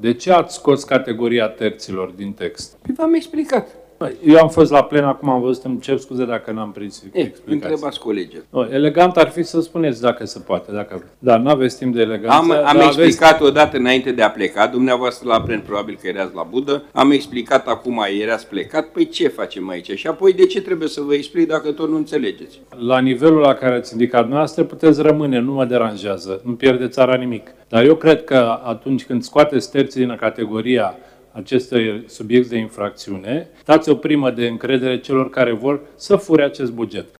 De ce ați scos categoria terților din text? Păi v-am explicat. Eu am fost la plen, acum am văzut, îmi cer scuze dacă n-am prins explicații. Întrebați colegii. Elegant ar fi să spuneți dacă se poate. Da, n-aveți timp de eleganță. Am explicat odată înainte de a pleca, dumneavoastră la plen probabil că erați la Budă, am explicat acum, erați plecat, păi ce facem aici? Și apoi de ce trebuie să vă explic dacă tot nu înțelegeți? La nivelul la care ați indicat dumneavoastră puteți rămâne, nu mă deranjează, nu pierde țara nimic. Dar eu cred că atunci când scoateți terții din categoria acestui subiect de infracțiune, dați o primă de încredere celor care vor să fure acest buget.